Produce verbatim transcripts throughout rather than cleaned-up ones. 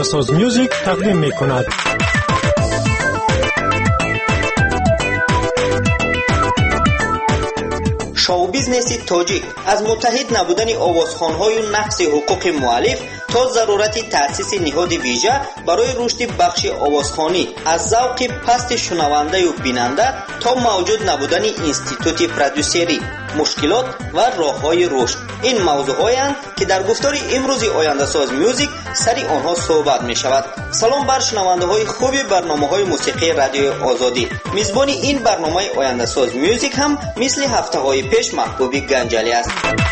آینده‌ساز میوزیک تقدیم می‌کند. شو بیزنس تاجیک از متحد نبودن آوازخوان‌های و نقص حقوق مؤلف تا ضرورت تأسیس نهاد ویژه برای رشد بخش آوازخوانی، از ذوق پست شنونده و بیننده تا موجود نبودن اینستیتوت پرودوسری، مشکلات و راه‌های رشد. این موضوع‌هایند که در گفتار امروز آینده ساز میوزیک سری آنها صحبت می‌شود. سلام بر شنونده‌های خوب برنامه‌های موسیقی رادیو آزادی. میزبان این برنامه آینده ساز میوزیک هم مثل هفته‌های پیش محبوبی گنجلی است.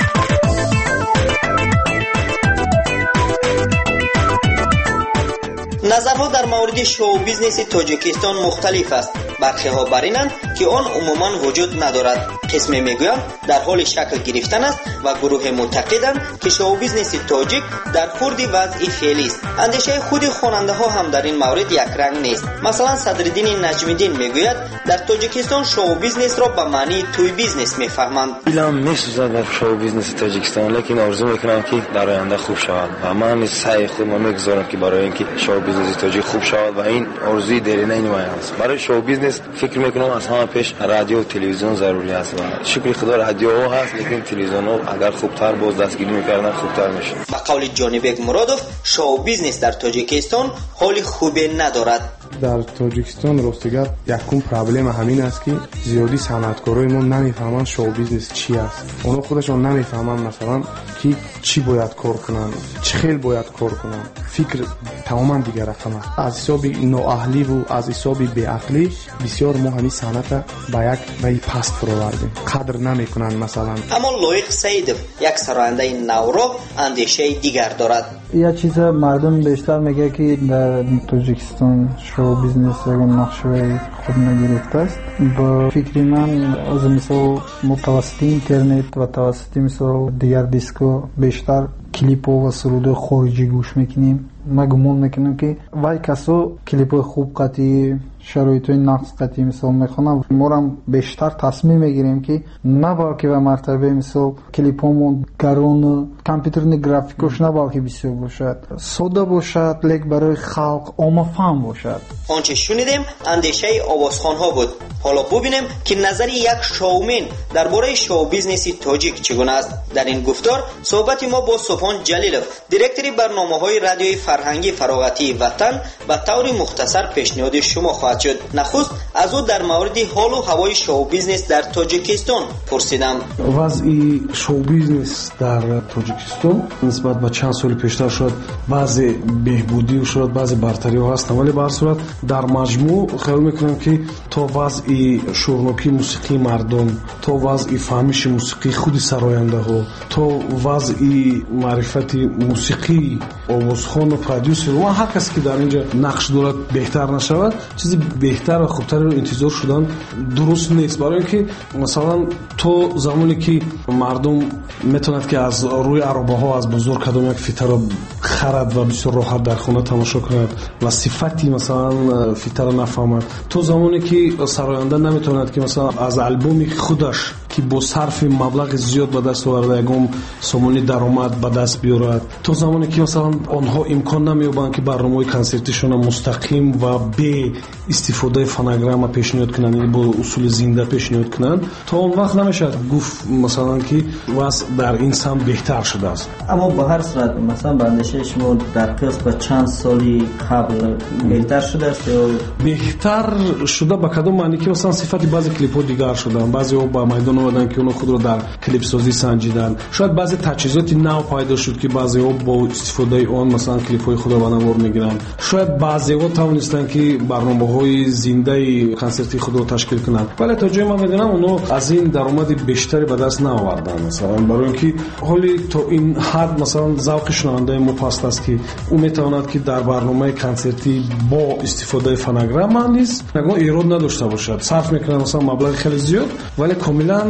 نظرها در مورد شو بیزنس تاجیکستان مختلف است. برخی ها بر اینند که آن عموما وجود ندارد. قسمی میگویند در حال شکل گرفتن است و گروه معتقدند که شو بیزنس تاجیک در خورد وضعی فعلی است. اندیشه خود خواننده ها هم در این مورد یک رنگ نیست. مثلا صدرالدین نجمی‌الدین میگوید در تاجیکستان شو بیزنس را به معنی توی بیزنس میفهمند. دلم میسوزد در شو بیزنس تاجیکستان، لیکن آرزو میکنم که در آینده خوب شود و من سعی خودم میگذارم که برای اینکه شو بیزنس تاجیک خوب شود و این آرزوی دیرینه این است. برای شو بیزنس فکر میکنم از همه پیش رادیو و تلویزیون ضروری است و شکر خدا رادیو هست، لیکن تلویزیون اگر خوبتر باز دستگیری میکردن خوبتر میشه. به قول جانبک مرادوف شو بیزنس در تاجیکستان حال خوبی ندارد. در تاجیکستان راستگر یکم پرابلم همین است که زیادی صنعتکارای ما نمیفهمند شو بیزنس چی است. اونا خودشون نمیفهمند مثلا که چی باید کار کنن، چه خیلی باید کار کنن. فکر تماما دیگر رقم است. از حساب نااهلی و از حساب بی‌عقلی بسیار ما همین صنعت با یک رای پست فروردیم. قدر نمیکنن مثلا. اما لایق سیدов یک سراینده نورو اندیشه دیگر دارد. یه چیز مردم بیشتر میگه که در تاجیکستان شو بیزنس یک نقشه خود نگرفته است. با فکری من از مثال متوسط اینترنت و توسط مثال دیگر دیسکو بیشتر کلیپ و سرود خارجی گوش میکنیم. ما گمان میکنم که وای کسا کلیپ خوب قطعی شرایط نقص قطعی مثال میخونم، ما هم بیشتر تصمیم میگیریم که نباید که به مرتبه مثال کلیپ همون گرون کامپیوترنی گرافیکوش نباید که بسیار باشد، ساده باشد، لیک برای خلق عامه فهم باشد. آنچه شنیدیم اندیشه آوازخوان ها بود. حالا ببینیم که نظر یک شومن درباره شو بیزنس تاجیک چگونه است. در این گفتار صحبت ما با سبحان جلیلوف، دیرکتور برنامه‌های رادیوی فرهنگی فراغتی وطن، به طور مختصر پیشنهاد شما خواهد شد. نخست از او در مورد حال و هوای شو بیزنس در تاجیکستان پرسیدم. وضع شو بیزنس در تاجیکستان نسبت به چند سال پیشتر شد بعض بهبودی و شد بعض برتری ها هست، ولی به هر صورت در مجموع خیال میکنم که تا وضع شورنوکی موسیقی مردم، تا وضع فهمش موسیقی خود سراینده ها، تا وضع معرفت موسیقی آوازخوان و پرودوسر و هر کسی که در اینجا نقش دارد بهتر نشود، چیزی بهتر و خوبتر رو انتظار شدن درست نیست. برای اینکه مثلا تو زمانی که مردم میتوند که از روی عربه ها از بزرگ کدام یک فیتر رو خرد و بسیار راحت در خانه تماشا کند و صفتی مثلا فیتر نفهمد، تو زمانی که سراینده نمیتوند که مثلا از البوم خودش که با صرف مبلغ زیاد به دست آورده یکم سامانی درآمد به دست بیارد، تو زمانی که مثلا آنها امکان نمییابند که برنامه کنسرتشون مستقیم و به استفاده فونوگرام پیشنهاد کنند، یعنی با اصول زنده پیشنهاد کنند، تا اون وقت نمیشه گفت مثلا که وضع در این سمت بهتر شده است. اما به هر صورت مثلا بندشه شما در قیاس با چند سالی قبل بهتر شده است یا بهتر شده؟ به کدام معنی که مثلا صفت بعضی کلیپ ها دیگر شدن، بعضی ها با میدان اومدن که اونها خود رو در کلیپ سازی سنجیدن، شاید بعضی تجهیزاتی نو پیدا شد که بعضی ها با استفاده اون مثلا کلیپ های خود رو به نمار میگیرن، شاید بعضی ها توانستن که برنامه‌های زنده کنسرتی خود رو تشکیل کنند، ولی تا جایی من میدونم اونها از این درآمد بیشتری به دست نیاوردن. مثلا برای اینکه حالی تا این حد مثلا ذوق شنونده ما پست است که اون میتواند که در برنامه کنسرتی با استفاده فونوگرام نیست نگاه ایراد نداشته باشد، صرف میکنه مثلا مبلغ خیلی زیاد ولی کاملا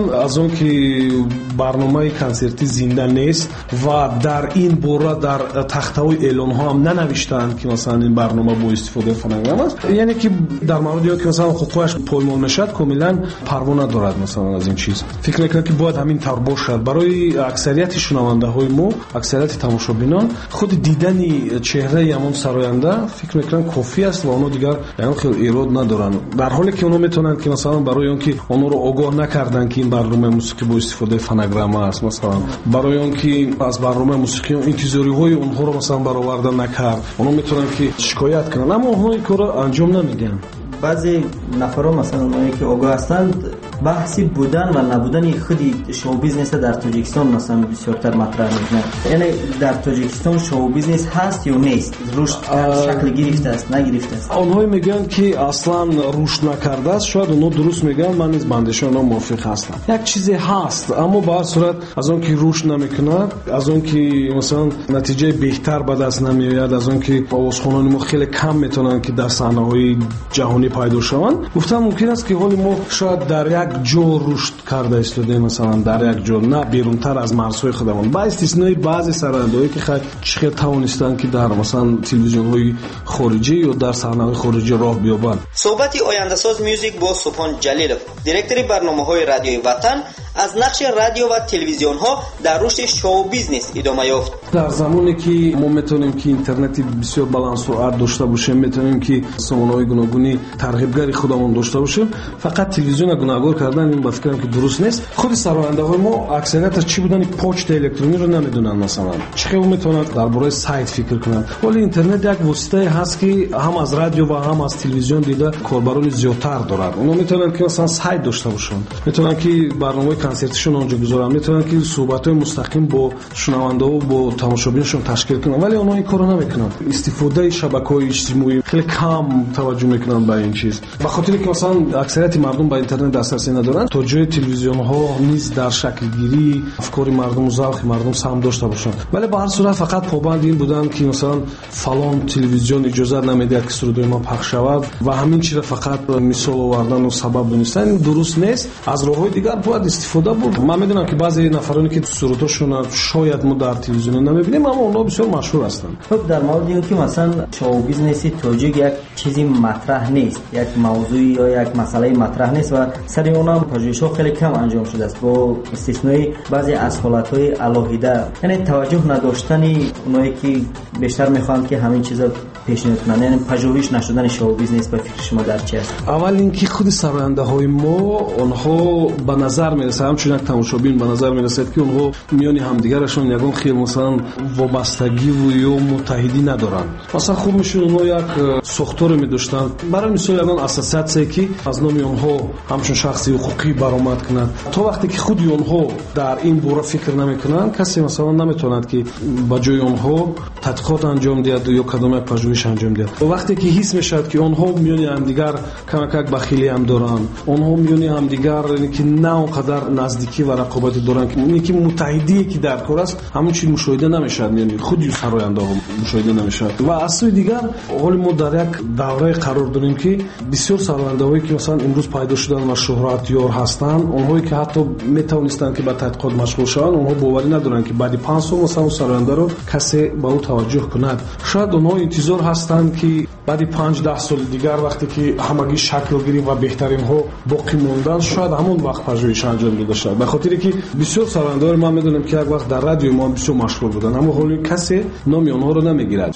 аз он ки барномаи концерти зинда нест ва дар ин бора дар тахтаҳои эълонҳо ҳам нанавиштаанд ки масалан ин барнома бо истифодаи фонограмма аст, яъне ки дар мавриди он ки масалан ҳуқуқаш поймол мешавад камилан парво надорад масалан аз ин чиз. фикр мекунам ки бояд ҳамин тавр бошад. барои аксарияти шунавандаҳои мо, аксарияти тамошобинон худи дидани чеҳраи ҳамон сароянда фикр мекунам кофӣ аст ва онҳо дигар хеле ирод надоранд. дар ҳоле ки онҳо метавонанд ки масалан барои он ки онҳоро огоҳ накарданд ки ин барномаи мусиқӣ бо истифодаи фонограмма аст, масалан барои он ки аз барномаи мусиқӣ интизориҳои онҳоро масалан бароварда накард, онҳо метавонанд ки шикоят кунанд, аммо онҳо ин корро анҷом намедиҳанд. баъзе нафарҳо масалан онҳое ки огоҳ ҳастанд баҳси будан ва набудани худи шоу-бизнеса дар Тоҷикистон масалан бисёртар матрах мекунанд. яъне дар Тоҷикистон шоу-бизнес ҳаст ё нест? рушд шакли гирифтааст, нагирифтааст? онҳое мегӯянд ки аслан рушд накардааст. шояд онҳо дуруст мегӯянд, ман низ ба андешаи онҳо мувофиқ ҳастам. як чизе ҳаст, аммо ба ҳар сурат аз он ки рушд намекунад, аз он ки масалан натиҷаи беҳтар ба даст намеояд, аз он ки овозхонони мо хеле кам метавонанд ки дар саҳнаҳои ҷаҳонӣ пайдо шаванд, гуфтам мумкин аст ки ҳоли мо шояд дар як ҷо рушд карда истодем, масалан дар як ҷо, на берунтар аз марзҳои худамон, ба истиснои баъзе сарояндаҳое ки хай чӣ хел тавонистанд ки дар масалан телевизионҳои хориҷӣ ё дар саҳнаҳои хориҷӣ роҳ биёбанд. суҳбати ояндасоз мюзик бо Субҳон Ҷалилов, директори барномаҳои радиои Ватан, аз нақши радио ва телевизионҳо дар рушди шоу-бизнес идома ёфт. дар замоне ки мо метавонем ки интернети бисёр баландсуръат дошта бошем, метавонем ки сомонаҳои гуногуни тарғибгари худамон дошта бошем, фақат телевизиона гуногор кардан ин ба фикрам ки дуруст нест. худи сарояндаҳои мо аксарияташ чӣ будани почта электрониро намедонанд, масалан чӣ хел метавонанд дар бораи сайт фикр кунанд. вале интернет як воситае ҳаст ки ҳам аз радио ва ҳам аз телевизион дида корбарони зиёдтар дорад. онҳо метавонанд ки масалан сайт дошта бошанд, метавонанд ки барномаи концертишон онҷо гузоранд, метавонанд ки суҳбатҳои мустақим бо шунавандаҳо бо тамошобинашон ташкил кунанд, вале онҳо ин корро намекунанд. истифодаи шабакаҳои иҷтимоӣ хеле кам таваҷҷӯҳ мекунанд ба ин чиз. ба хотире ки масалан аксарияти мардум ба интернет дастрасӣ надоранд, то ҷои телевизионҳо низ дар шаклгирии афкори мардуму завқи мардум сам дошта бошанд. вале ба ҳар сурат фақат побанди ин буданд ки масалан фалон телевизион иҷозат намедиҳад ки сурудои ман пахш шавад ва ҳамин чиро фақат мисол овардану сабаб донистан, ин дуруст нест. аз роҳҳои дигар бояд истифода бурд. ман медонам ки баъзе нафароне ки сурудҳошона шояд мо дар телевизион намебинем, аммо онҳо бисёр машҳур ҳастанд. хуб, дар мавриди он ки масалан шоу-бизнеси тоҷик як чизи матраҳ нест, як мавзӯи ё як масъалаи матраҳ нест ва сари он ҳам пажӯҳишҳо хеле кам анҷом шудааст, бо истиснои баъзе аз ҳолатҳои алоҳида, яъне таваҷҷӯҳ надоштани онҳое ки бештар мехоҳанд ки ҳамин чиза пешниҳод кунанд, яъне пажӯҳиш нашудани шоу-бизнес ба фикри шумо дар чи аст? аввал ин ки худи сарояндаҳои мо онҳо ба назар мерасад, ҳамчун як тамошобин ба назар мерасад ки онҳо миёни ҳамдигарашон ягон хел масалан вобастагиву ё муттаҳидӣ надоранд. масалан хуб мешуд онҳо як сохторе медоштанд, барои мисол ягон ассотсиатсие ки аз номи онҳо ҳамчун шахси ҳуқуқӣ баромад кунад. то вақте ки худи онҳо дар ин бора фикр намекунанд, касе масалан наметавонад ки ба ҷои онҳо тадқиқот анҷом диҳад ё кадом як пажӯҳиш анҷом диҳад. вақте ки ҳис мешавад ки онҳо миёни ҳамдигар камакак бахилӣ ам доранд, онҳо миёни ҳамдигар ки на он қадар наздикӣ ва рақобати доранд, ки муттаҳидие ки дар кор аст, ҳамон чиз мушоҳида намешавад, яъни худи сарояндаҳо мушоҳида намешавад. ва аз сӯи дигар ҳоли мо дар як даврае қарор дорем ки бисёр сарояндаҳое ки масалан имрӯз пайдо шуданд ва шӯҳратёр ҳастанд, онҳое ки ҳатто метавонистанд ки ба тадқиқот машғул шаванд, онҳо боварӣ надоранд ки баъди панҷ сол масалан сарояндаро касе ба ӯ таваҷҷӯҳ кунад. шояд онҳо интизор ҳастанд ки баъди панҷ даҳ соли дигар вақте ки ҳамагӣ шакл гирифт ва беҳтаринҳо боқӣ монданд, шояд ҳамон вақт пажӯҳиш анҷом дода шавад. ба хотире ки бисёр сарояндаҳоро ман медонам ки як вақт дар радиои мо бисёр машҳур буданд, аммо ҳоло касе номи онҳоро намегирад.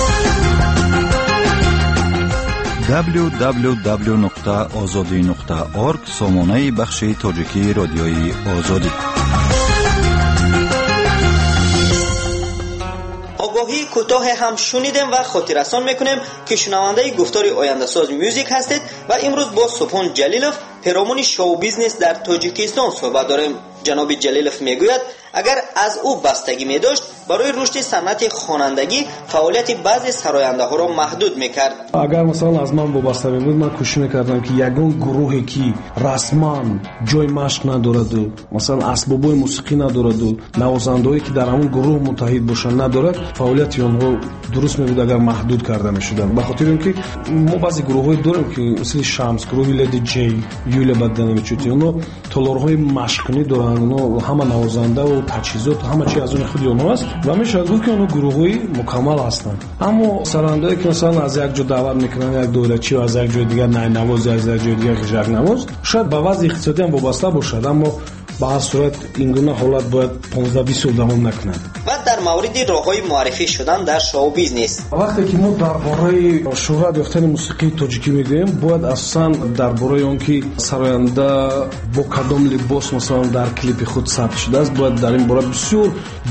дабл ю дабл ю дабл ю нуқта озодӣ нуқта орг сомонаи бахши тоҷикии радиои Озодӣ. огоҳии кӯтоҳе ҳам шунидем ва хотиррасон мекунем ки шунавандаи гуфтори ояндасоз мюзик ҳастед ва имрӯз бо Субҳон Ҷалилов, пиромони шоу-бизнес дар Тоҷикистон суҳбат дорем. ҷаноби Ҷалилов мегӯяд, агар аз ӯ бастагӣ медошт, برای رشد صنعت خوانندگی فعالیت بعضی سراینده‌ها را محدود می‌کرد. اگر مثلا از من وابسته بود من کوشش می‌کردم که یگان گروهی که رسما جای مشق ندارد و مثلا اسباب‌های موسیقی ندارد و نوازنده‌ای که در همون گروه متحد باشند ندارد فعالیت آنها درست می‌بود اگر محدود کرده می‌شدند. به خاطر اینکه ما بعضی گروه‌های داریم که مثل شمس گروه لدی جی یول بدن می‌چوتی اونها تالارهای مشقی دارن اونها همه نوازنده و تجهیزات همه چی از اون خود اونها است و میشه گفت که اونها گروه‌های مکمل هستند. اما سرنده‌ای که مثلا از یک جا دعوت میکنن یک دولتی و از یک جای دیگر نه نواز از یک جای دیگر خشک نواز شاید به وضع اقتصادی هم وابسته باشد اما به هر صورت این گونه حالت باید پانزده بیست سال دوام نکند. و در مورد راه‌های معرفی شدن در شو بیزنس وقتی که ما درباره شهرت یافتن موسیقی تاجیکی میگوییم باید اصلا درباره اون که سراینده با کدام لباس مثلا در کلیپ خود ثبت شده است باید در این باره بسیار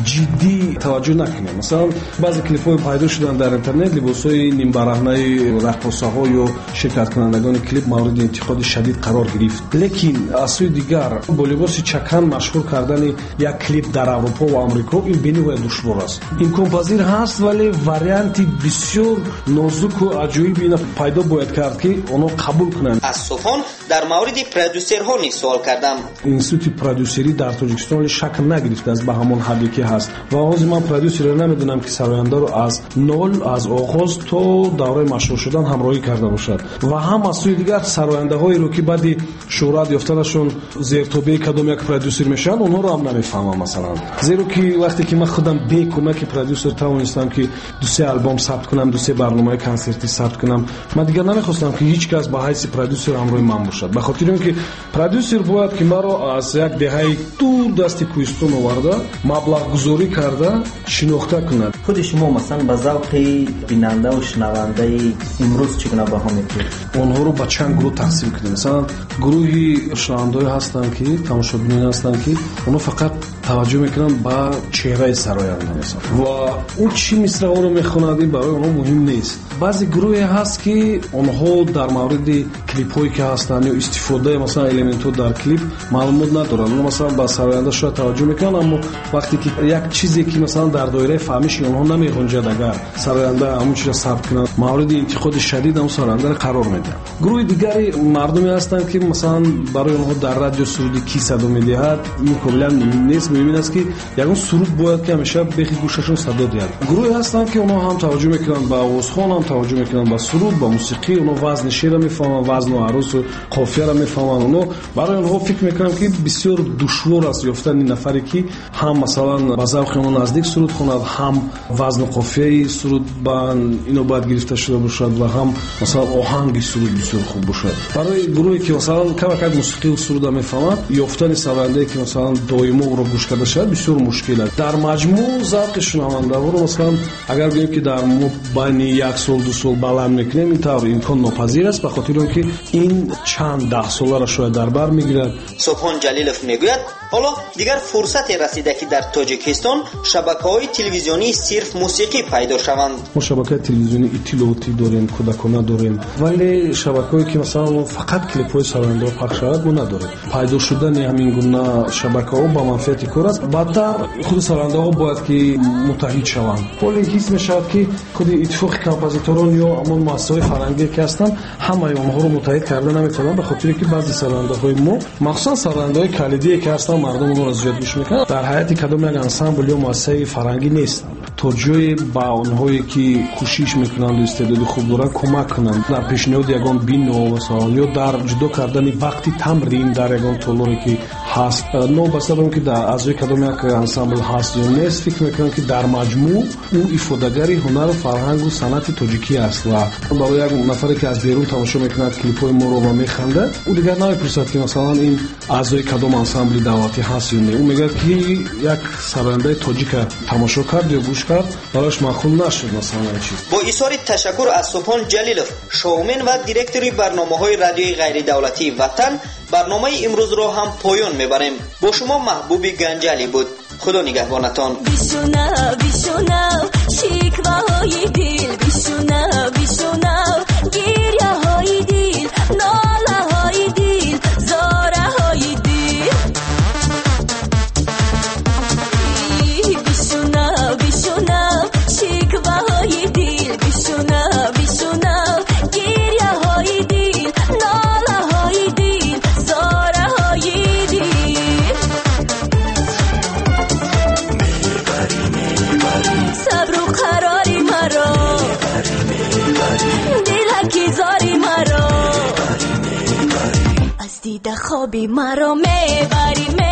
جدی توجه نکنیم. مثلا بعضی کلیپ‌های پیدا شدن در اینترنت لباس‌های نیم برهنه رقاصه‌ها یا شرکت کنندگان کلیپ مورد انتقاد شدید قرار گرفت. لیکن از سوی دیگر با لباس چکن مشهور کردن یک کلیپ در اروپا و آمریکا این بینی دشوار است. امکان پذیر هست ولی واریانتی بسیار نازک و عجیبی اینا پیدا باید کرد که اونو قبول کنند. از سوفان در مورد پرودوسرها نیز سوال کردم. اینستیتوت پرودوسری در تاجیکستان شکل نگرفته است به همون حدی که هست و آغاز من پرودوسر نمیدونم که سراینده رو از نول از آغاز تا دوره مشهور شدن همراهی کرده باشد و هم از سوی دیگر سراینده هایی رو که بعد شهرت یافتنشون زیر توبه کدام یک پرودوسر میشن اونها رو هم نمیفهمم مثلا زیرا که وقتی که من خودم به کمک پرودوسر توانستم که دو سه آلبوم ثبت کنم دو سه برنامه کنسرتی ثبت کنم من دیگه نمیخواستم که هیچ کس به حیث پرودوسر همراه من باشد به خاطر اینکه پرودوسر باید که مرا از یک دهه دور دست کوهستان آورده مبلغ گذاری کرده شناخته کند. خود شما مثلا به ذوق بیننده و شنونده امروز چگونه بها می‌کنید؟ اونها رو به چند گروه تقسیم کنیم. مثلا گروهی شنونده هستن که تماشاگران هستن که اونها فقط توجه میکنن به چهره سراینده مثلا و اون چی مصرع رو میخوند برای اونها مهم نیست. بعضی گروهی هست که اونها در مورد کلیپ هایی که هستن یا استفاده مثلا المنت ها در کلیپ معلومات ندارن اونها مثلا به سراینده شاید توجه میکنن اما وقتی که یک چیزی که مثلا در دایره فهمیش اونها نمیگنجد اگر سراینده همون چیز ثبت کنن مورد انتقاد شدید هم سراینده قرار میده. گروه دیگری مردمی هستن که مثلا برای اونها در رادیو سرودی کی صدا میدهد این کاملا نیست مهم است که یگان سرود باید که همیشه بخی گوششون صدا دهد. گروهی هستن که اونها هم توجه میکنن به آوازخوان هم توجه میکنن به سرود به موسیقی اونها وزن شعر رو میفهمن وزن و عروس و قافیه رو میفهمن اونها برای اونها فکر میکنم که بسیار دشوار است یافتن نفری که هم مثلا به ذوق اون نزدیک سرود خوند هم وزن و قافیه سرود با اینو باید گرفته شده باشد و هم مثلا آهنگ سرود بسیار خوب باشد. برای گروهی که مثلا کم کم موسیقی و سرود میفهمن یافتن سرنده که مثلا دائما او رو گوش کرده شد بسیار مشکل است. در مجموع ذوق شنونده رو مثلا اگر بگیم که در بین یک سال دو سال بلند میکنیم این طور امکان ناپذیر است به خاطر اینکه این چند ده ساله را شاید در بر میگیرد. سبحان جلیلوف میگوید حالا دیگر فرصت رسیده که در تاجیکستان شبکه‌های تلویزیونی صرف موسیقی پیدا شوند. ما شبکه تلویزیونی اطلاعاتی داریم کودکانه داریم ولی شبکه‌ای که مثلا فقط کلیپ‌های سراینده پخش شود ما نداریم. پیدا شدن همین گونه شبکه‌ها با منفعت کار است. بعدتر خود سراینده‌ها باید که متحد شوند. ولی حس می‌شود که خود اتفاق کمپوزیتوران یا همون مؤسسه‌های فرهنگی که هستند همه اونها رو متحد کردن نمی‌توانند به خاطر اینکه بعضی سراینده‌های ما مخصوصا سراینده‌های کلیدی که هستند مردم اون رو زیاد گوش میکنن در حیات کدام یک انسامبل یا مؤسسه فرهنگی نیست توجه با اونهایی که کوشش میکنند و استعداد خوب دارن کمک کنند در پیشنهاد یگان بین و مثلا یا در جدا کردن وقتی تمرین در یگان طولانی که هست نو بسته بگم که در اعضای کدام یک انسامبل هست یا نیست فکر میکنم که در مجموع او افادهگری هنر و فرهنگ و صنعت تاجیکی است و برای یک نفری که از بیرون تماشا میکند کلیپ‌های ما رو میخنده او دیگر نمیپرسد که مثلا این اعضای کدام انسامبل دعوتی هست یا نه او میگه که یک سراینده تاجیک تماشا کرد یا گوش کرد براش معقول نشد مثلا چیز. با ایثار تشکر از سبحان جلیلوف شومن و دیرکتوری برنامه‌های رادیوی غیر دولتی وطن برنامه امروز را هم پایان میبریم. با شما محبوب گنجلی بود. خدا نگهبانتان. بیشونو بیشونو شکوه‌های دل بیشونو بیشونو گریه‌های دل ناله‌های دل زاره‌های دل بیشونو خوابی مرا میبری